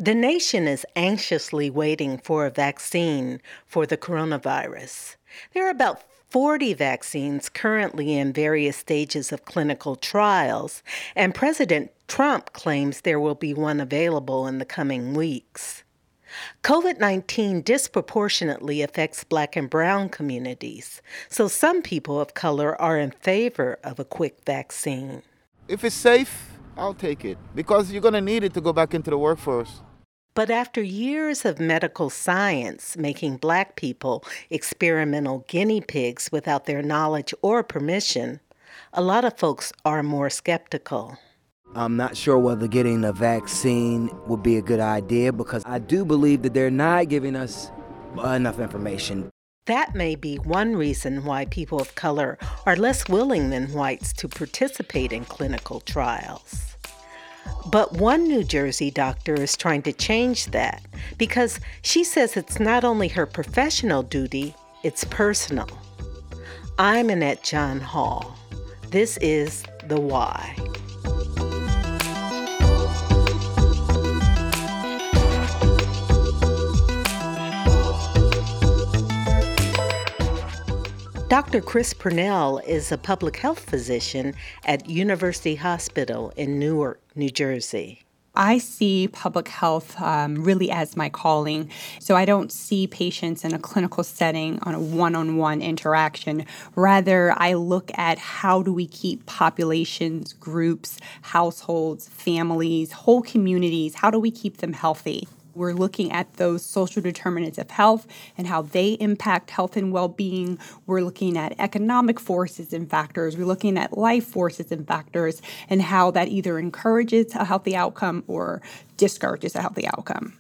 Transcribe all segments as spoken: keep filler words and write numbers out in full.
The nation is anxiously waiting for a vaccine for the coronavirus. There are about forty vaccines currently in various stages of clinical trials, and President Trump claims there will be one available in the coming weeks. COVID nineteen disproportionately affects Black and brown communities, so some people of color are in favor of a quick vaccine. If it's safe, I'll take it because you're going to need it to go back into the workforce. But after years of medical science making Black people experimental guinea pigs without their knowledge or permission, a lot of folks are more skeptical. I'm not sure whether getting a vaccine would be a good idea because I do believe that they're not giving us enough information. That may be one reason why people of color are less willing than whites to participate in clinical trials. But one New Jersey doctor is trying to change that because she says it's not only her professional duty, it's personal. I'm Annette John Hall. This is The Why. Doctor Chris Purnell is a public health physician at University Hospital in Newark, New Jersey. I see public health um, really as my calling. So I don't see patients in a clinical setting on a one-on-one interaction. Rather, I look at how do we keep populations, groups, households, families, whole communities, how do we keep them healthy? We're looking at those social determinants of health and how they impact health and well-being. We're looking at economic forces and factors. We're looking at life forces and factors and how that either encourages a healthy outcome or discourages a healthy outcome.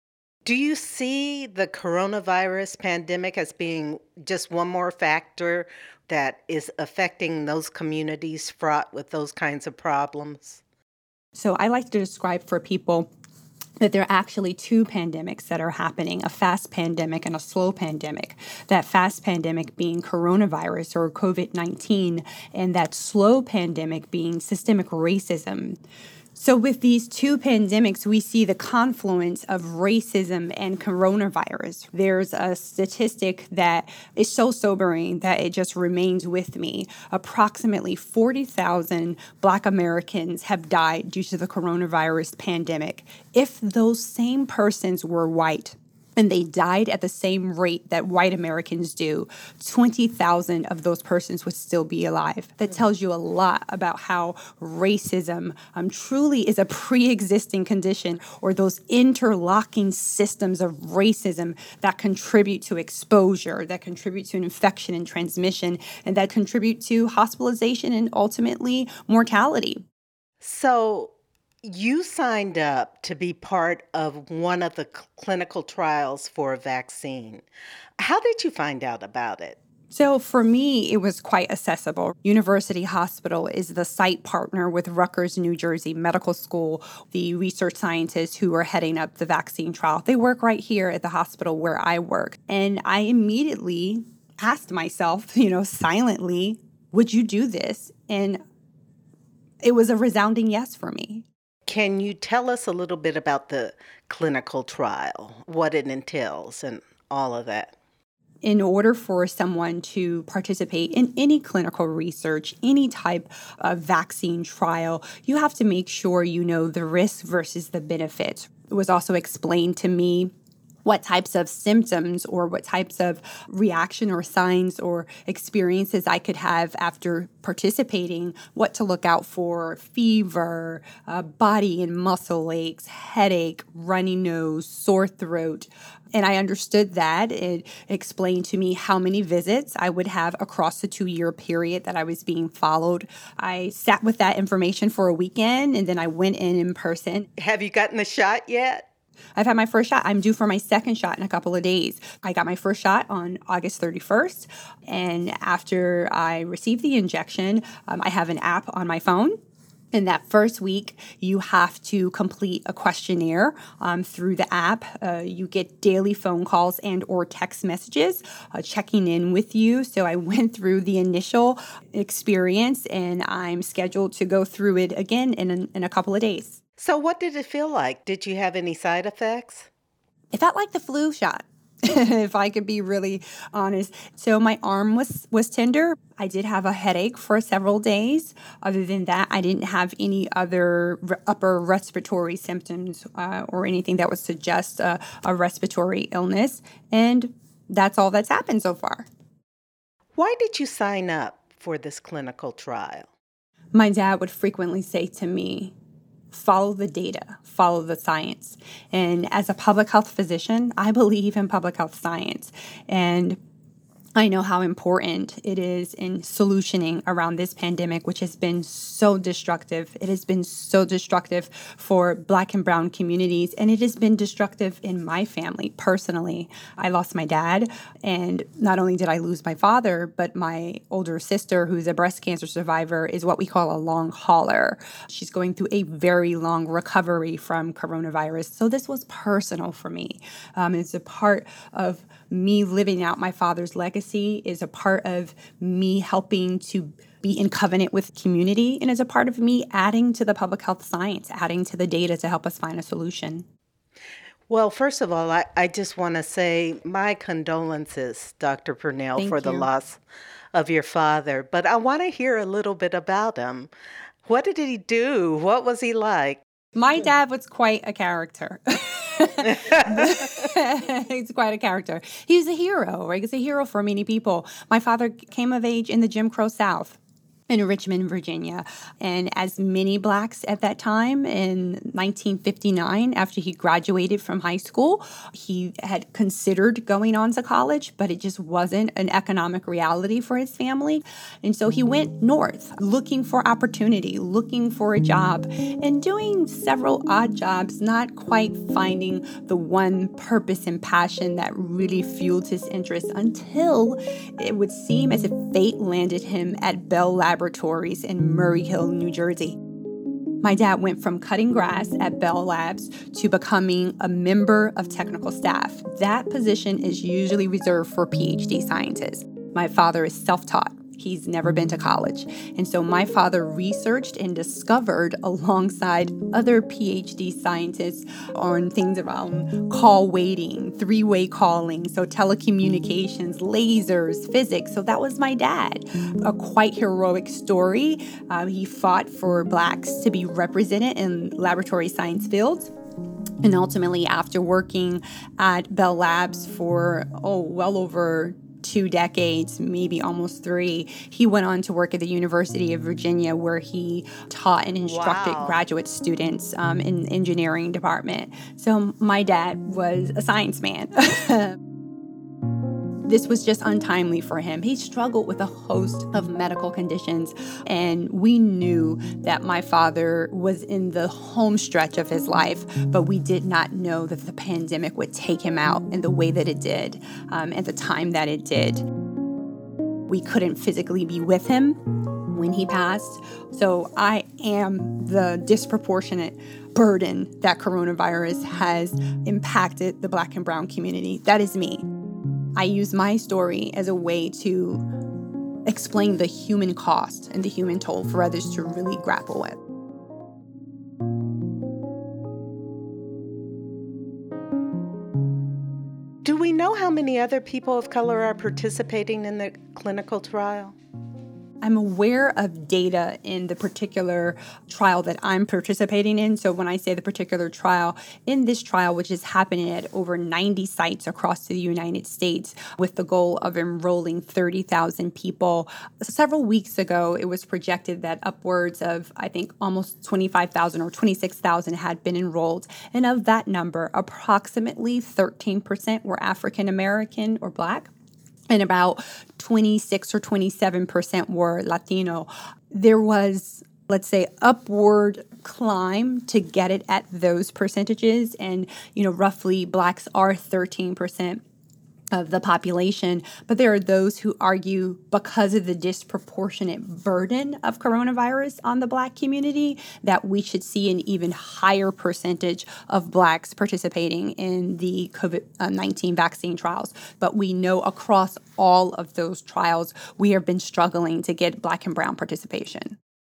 Do you see the coronavirus pandemic as being just one more factor that is affecting those communities fraught with those kinds of problems? So I like to describe for people that there are actually two pandemics that are happening, a fast pandemic and a slow pandemic. That fast pandemic being coronavirus or COVID nineteen, and that slow pandemic being systemic racism. So with these two pandemics, we see the confluence of racism and coronavirus. There's a statistic that is so sobering that it just remains with me. Approximately forty thousand Black Americans have died due to the coronavirus pandemic. If those same persons were white, and they died at the same rate that white Americans do, twenty thousand of those persons would still be alive. That tells you a lot about how racism um, truly is a pre-existing condition, or those interlocking systems of racism that contribute to exposure, that contribute to infection and transmission, and that contribute to hospitalization and ultimately mortality. So you signed up to be part of one of the cl- clinical trials for a vaccine. How did you find out about it? So for me, it was quite accessible. University Hospital is the site partner with Rutgers, New Jersey Medical School. The research scientists who are heading up the vaccine trial, they work right here at the hospital where I work. And I immediately asked myself, you know, silently, would you do this? And it was a resounding yes for me. Can you tell us a little bit about the clinical trial, what it entails and all of that? In order for someone to participate in any clinical research, any type of vaccine trial, you have to make sure you know the risk versus the benefits. It was also explained to me what types of symptoms or what types of reaction or signs or experiences I could have after participating, what to look out for: fever, uh, body and muscle aches, headache, runny nose, sore throat. And I understood that. It explained to me how many visits I would have across the two-year period that I was being followed. I sat with that information for a weekend, and then I went in in person. Have you gotten the shot yet? I've had my first shot. I'm due for my second shot in a couple of days. I got my first shot on August thirty-first. And after I received the injection, um, I have an app on my phone. In that first week, you have to complete a questionnaire um, through the app. Uh, you get daily phone calls and or text messages uh, checking in with you. So I went through the initial experience, and I'm scheduled to go through it again in a, in a couple of days. So, what did it feel like? Did you have any side effects? It felt like the flu shot, if I could be really honest. So my arm was was tender. I did have a headache for several days. Other than that, I didn't have any other re- upper respiratory symptoms uh, or anything that would suggest a, a respiratory illness. And that's all that's happened so far. Why did you sign up for this clinical trial? My dad would frequently say to me, follow the data, follow the science. And as a public health physician, I believe in public health science. And I know how important it is in solutioning around this pandemic, which has been so destructive. It has been so destructive for Black and Brown communities, and it has been destructive in my family personally. I lost my dad, and not only did I lose my father, but my older sister, who's a breast cancer survivor, is what we call a long hauler. She's going through a very long recovery from coronavirus. So this was personal for me. Um, it's a part of me living out my father's legacy, is a part of me helping to be in covenant with community, and is a part of me adding to the public health science, adding to the data to help us find a solution. Well, first of all, I, I just want to say my condolences, Doctor Purnell, Thank for the you. loss of your father. But I want to hear a little bit about him. What did he do? What was he like? My dad was quite a character. He's quite a character. He was a hero, right? He's a hero for many people. My father came of age in the Jim Crow South in Richmond, Virginia. And as many Blacks at that time, in nineteen fifty-nine, after he graduated from high school, he had considered going on to college, but it just wasn't an economic reality for his family. And so he went north, looking for opportunity, looking for a job, and doing several odd jobs, not quite finding the one purpose and passion that really fueled his interest, until it would seem as if fate landed him at Bell Laboratories in Murray Hill, New Jersey. My dad went from cutting grass at Bell Labs to becoming a member of technical staff. That position is usually reserved for P H D scientists. My father is self-taught. He's never been to college. And so my father researched and discovered, alongside other P H D scientists, on things around call waiting, three-way calling, so telecommunications, lasers, physics. So that was my dad. A quite heroic story. Um, he fought for Blacks to be represented in laboratory science fields. And ultimately, after working at Bell Labs for, oh, well over two decades, maybe almost three, he went on to work at the University of Virginia, where he taught and instructed Wow. graduate students um, in the engineering department. So my dad was a science man. This was just untimely for him. He struggled with a host of medical conditions, and we knew that my father was in the home stretch of his life, but we did not know that the pandemic would take him out in the way that it did, um, at the time that it did. We couldn't physically be with him when he passed, so I am the disproportionate burden that coronavirus has impacted the Black and Brown community. That is me. I use my story as a way to explain the human cost and the human toll for others to really grapple with. Do we know how many other people of color are participating in the clinical trial? I'm aware of data in the particular trial that I'm participating in. So when I say the particular trial, in this trial, which is happening at over ninety sites across the United States, with the goal of enrolling thirty thousand people, several weeks ago, it was projected that upwards of, I think, almost twenty-five thousand or twenty-six thousand had been enrolled. And of that number, approximately thirteen percent were African American or Black, and about twenty-six or twenty-seven percent were Latino. There was, let's say, upward climb to get it at those percentages. And, you know, roughly Blacks are thirteen percent of the population. But there are those who argue, because of the disproportionate burden of coronavirus on the Black community, that we should see an even higher percentage of Blacks participating in the COVID nineteen vaccine trials. But we know across all of those trials, we have been struggling to get Black and Brown participation.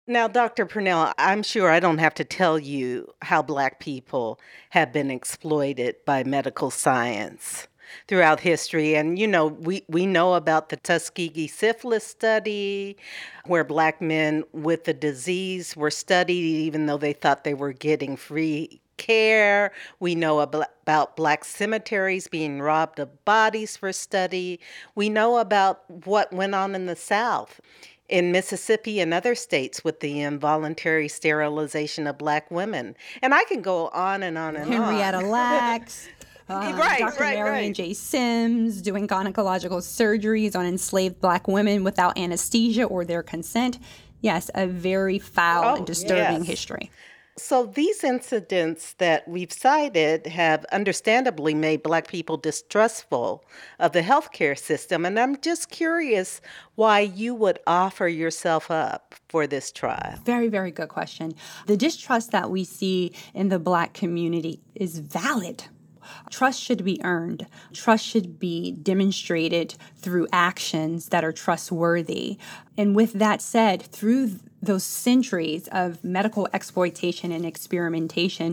Now, Doctor Purnell, I'm sure I don't have to tell you how Black people have been exploited by medical science throughout history. And, you know, we, we know about the Tuskegee syphilis study, where Black men with the disease were studied even though they thought they were getting free care. We know about Black cemeteries being robbed of bodies for study. We know about what went on in the South, in Mississippi and other states, with the involuntary sterilization of Black women. And I can go on and on and Henrietta on. Lacks. Uh, right, Doctor right, Marion right. J. Sims doing gynecological surgeries on enslaved Black women without anesthesia or their consent. Yes, a very foul Oh, and disturbing yes. history. So these incidents that we've cited have understandably made Black people distrustful of the healthcare system. And I'm just curious why you would offer yourself up for this trial. Very, very good question. The distrust that we see in the Black community is valid. Trust should be earned. Trust should be demonstrated through actions that are trustworthy. And with that said, through those centuries of medical exploitation and experimentation,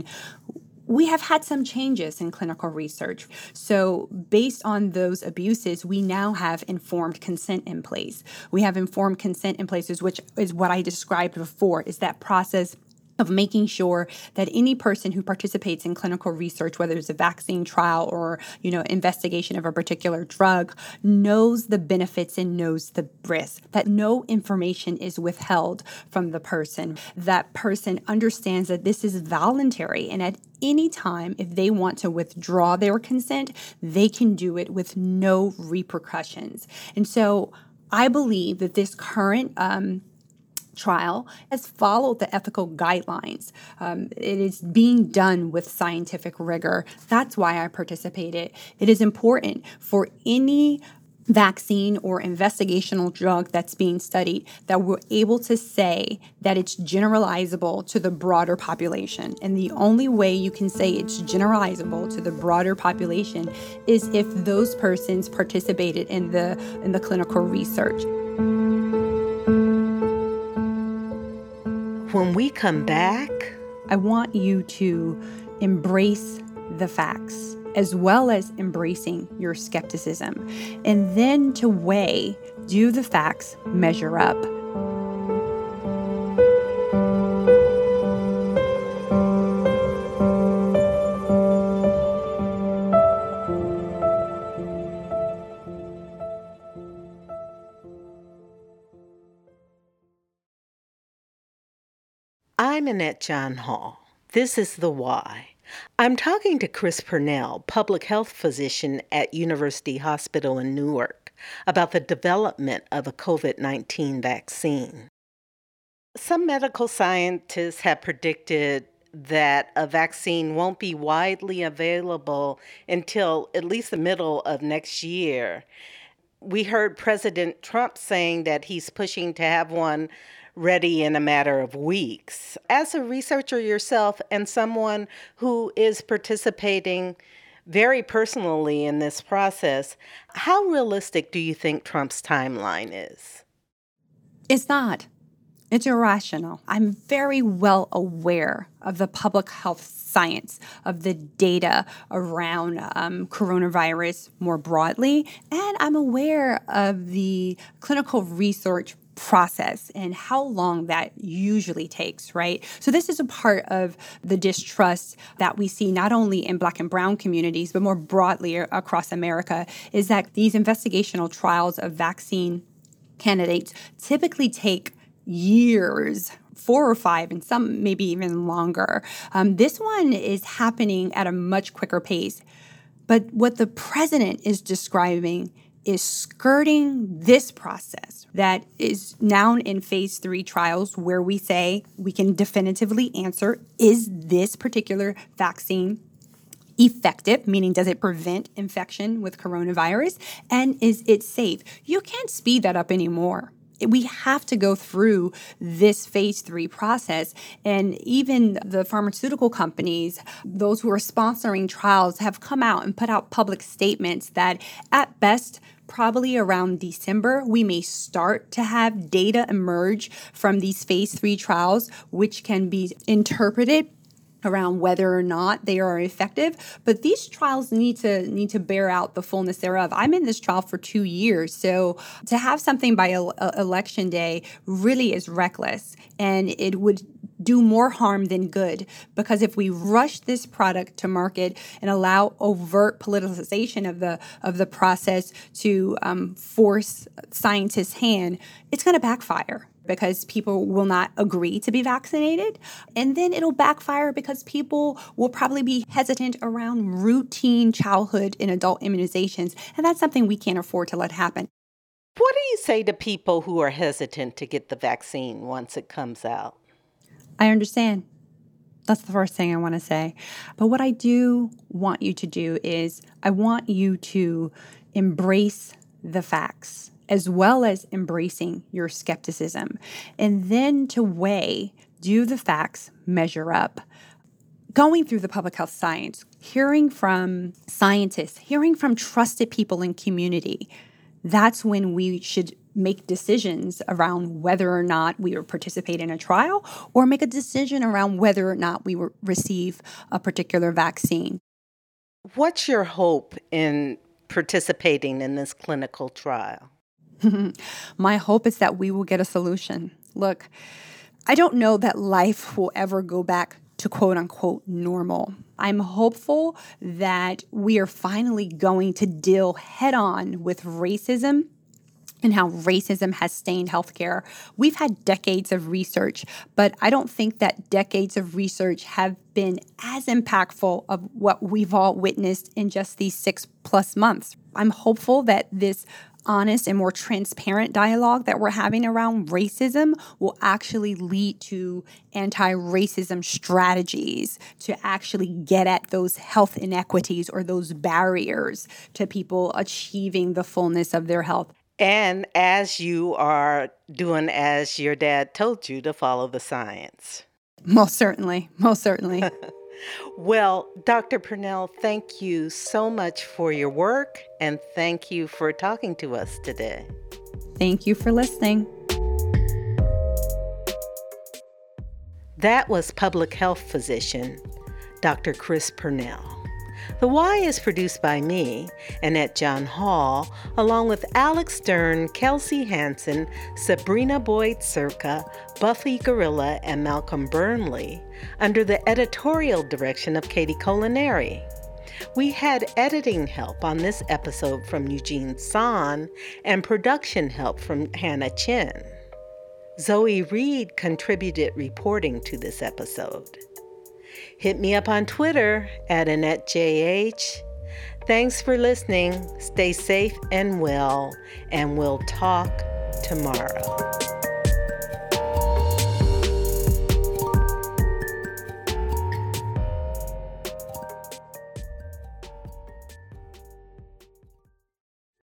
we have had some changes in clinical research. So based on those abuses, we now have informed consent in place. We have informed consent in places, which is what I described before, is that process of making sure that any person who participates in clinical research, whether it's a vaccine trial or, you know, investigation of a particular drug, knows the benefits and knows the risks, that no information is withheld from the person. That person understands that this is voluntary, and at any time, if they want to withdraw their consent, they can do it with no repercussions. And so I believe that this current um, trial has followed the ethical guidelines. Um, it is being done with scientific rigor. That's why I participated. It is important for any vaccine or investigational drug that's being studied that we're able to say that it's generalizable to the broader population. And the only way you can say it's generalizable to the broader population is if those persons participated in the in the clinical research. When we come back, I want you to embrace the facts as well as embracing your skepticism, and then to weigh, do the facts measure up? I'm Annette John Hall. This is The Why. I'm talking to Chris Purnell, public health physician at University Hospital in Newark, about the development of a covid nineteen vaccine. Some medical scientists have predicted that a vaccine won't be widely available until at least the middle of next year. We heard President Trump saying that he's pushing to have one ready in a matter of weeks. As a researcher yourself and someone who is participating very personally in this process, how realistic do you think Trump's timeline is? It's not. It's irrational. I'm very well aware of the public health science, of the data around um, coronavirus more broadly, and I'm aware of the clinical research process and how long that usually takes, right? So this is a part of the distrust that we see not only in Black and Brown communities, but more broadly across America, is that these investigational trials of vaccine candidates typically take years, four or five, and some maybe even longer. Um, this one is happening at a much quicker pace. But what the president is describing is skirting this process that is now in phase three trials, where we say we can definitively answer, is this particular vaccine effective, meaning does it prevent infection with coronavirus, and is it safe? You can't speed that up anymore. We have to go through this phase three process. And even the pharmaceutical companies, those who are sponsoring trials, have come out and put out public statements that at best probably around December, we may start to have data emerge from these phase three trials, which can be interpreted around whether or not they are effective. But these trials need to need to bear out the fullness thereof. I'm in this trial for two years. So to have something by el- election day really is reckless, and it would do more harm than good, because if we rush this product to market and allow overt politicization of the of the process to um, force scientists' hand, it's going to backfire, because people will not agree to be vaccinated. And then it'll backfire because people will probably be hesitant around routine childhood and adult immunizations. And that's something we can't afford to let happen. What do you say to people who are hesitant to get the vaccine once it comes out? I understand. That's the first thing I want to say. But what I do want you to do is I want you to embrace the facts, as well as embracing your skepticism, and then to weigh, do the facts measure up? Going through the public health science, hearing from scientists, hearing from trusted people in community, that's when we should make decisions around whether or not we will participate in a trial, or make a decision around whether or not we will receive a particular vaccine. What's your hope in participating in this clinical trial? My hope is that we will get a solution. Look, I don't know that life will ever go back to quote unquote normal. I'm hopeful that we are finally going to deal head on with racism and how racism has stained healthcare. We've had decades of research, but I don't think that decades of research have been as impactful of what we've all witnessed in just these six plus months. I'm hopeful that this honest and more transparent dialogue that we're having around racism will actually lead to anti-racism strategies to actually get at those health inequities or those barriers to people achieving the fullness of their health. And as you are doing as your dad told you, to follow the science. Most certainly. Most certainly. Well, Doctor Purnell, thank you so much for your work, and thank you for talking to us today. Thank you for listening. That was public health physician, Doctor Chris Purnell. The Why is produced by me, Annette John Hall, along with Alex Stern, Kelsey Hansen, Sabrina Boyd Circa, Buffy Gorilla, and Malcolm Burnley, under the editorial direction of Katie Colinari. We had editing help on this episode from Eugene San and production help from Hannah Chin. Zoe Reed contributed reporting to this episode. Hit me up on Twitter at Annette J H. Thanks for listening. Stay safe and well, and we'll talk tomorrow.